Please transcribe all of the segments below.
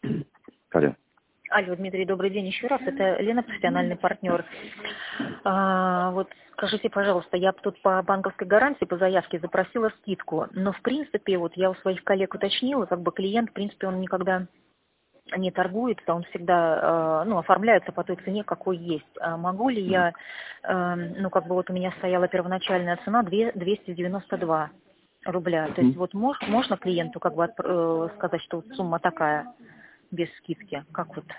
Алло. Алло, Дмитрий, добрый день еще раз. Это Лена, профессиональный партнер. Вот скажите, пожалуйста, я тут по банковской гарантии, по заявке запросила скидку, но в принципе, вот я у своих коллег уточнила, как бы клиент, в принципе, он никогда не торгуется, он всегда, оформляется по той цене, какой есть. А могу ли я, как бы вот у меня стояла первоначальная цена 292 рубля. То есть вот можно клиенту как бы сказать, что вот сумма такая, без скидки? Как вот?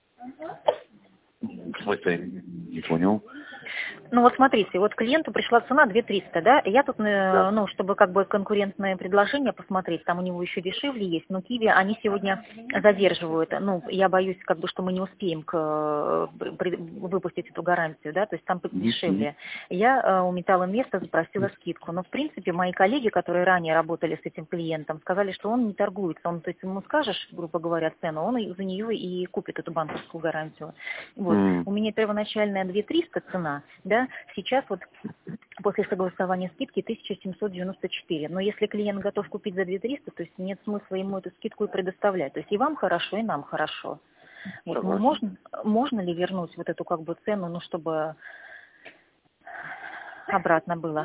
В смысле, не понял. Ну вот смотрите, вот клиенту пришла цена 2300, да, и я тут, Да. чтобы как бы конкурентное предложение посмотреть, там у него еще дешевле есть, но Киви, они сегодня задерживают, я боюсь, как бы, что мы не успеем выпустить эту гарантию, да, то есть там дешевле. Я у Металлинвеста запросила скидку, но в принципе мои коллеги, которые ранее работали с этим клиентом, сказали, что он не торгуется, то есть ему скажешь, грубо говоря, цену, он за нее и купит эту банковскую гарантию. Вот. У меня первоначальная 2300 цена, да, сейчас вот после согласования скидки 1794. Но если клиент готов купить за 2300, то есть нет смысла ему эту скидку и предоставлять. То есть и вам хорошо, и нам хорошо. Вот. Можно ли вернуть вот эту как бы цену, чтобы обратно было?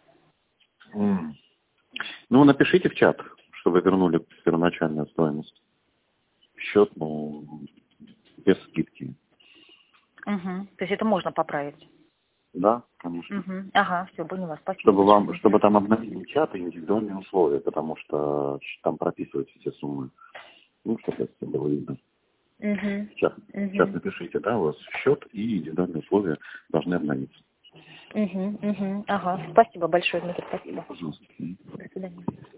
Напишите в чат, что вы вернули первоначальную стоимость. Счет, без скидки. Угу. То есть это можно поправить? Да, конечно. Угу. Ага, все, поняла, спасибо. Чтобы там обновили чат и индивидуальные условия, потому что там прописываются все суммы. Чтобы это было видно. Сейчас напишите, да, у вас счет и индивидуальные условия должны обновиться. Ага, спасибо большое, Дмитрий, спасибо. Пожалуйста. До свидания.